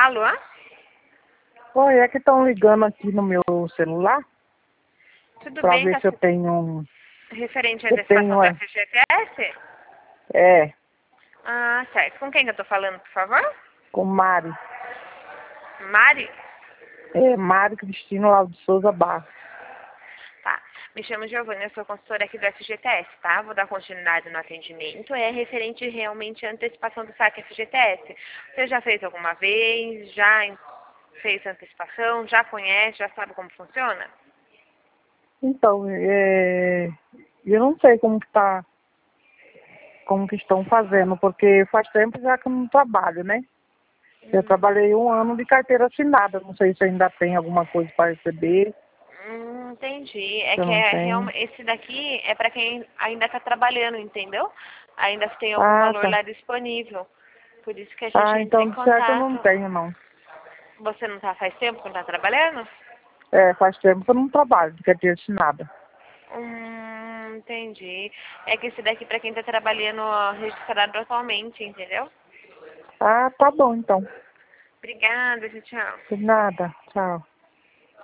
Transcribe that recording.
Alô? Oi, é que estão ligando aqui no meu celular Tudo para bem, ver se eu tenho. referente à Eu antecipação tenho, do é. FGTS? É, Ah, certo. Com quem que eu tô falando, por favor? com Mari. Mari? É, Mari Cristina Lauro de Souza Barros. Tá. Me chamo Giovana, eu sou consultora aqui do FGTS, tá? Vou dar continuidade no atendimento. É referente realmente à antecipação do saque FGTS. Você já fez alguma vez? Fez antecipação? Já conhece? Já sabe como funciona? Então, eu não sei como que estão fazendo, porque faz tempo já que eu não trabalho, né? Eu trabalhei 1 ano de carteira assinada, não sei se ainda tem alguma coisa para receber, Entendi. É se eu que não tenho. esse daqui é para quem ainda está trabalhando, entendeu? Ainda tem algum Ah, valor tá. lá disponível. Por isso que a gente Ah, entra em então de certo eu não contato. tenho, não. Você não tá faz tempo que não tá trabalhando? É, faz tempo que eu não trabalho de carteira assinada. Entendi. É que esse daqui para quem está trabalhando ó, registrado atualmente, entendeu? Ah, tá bom então. Obrigada, tchau. De nada. Tchau.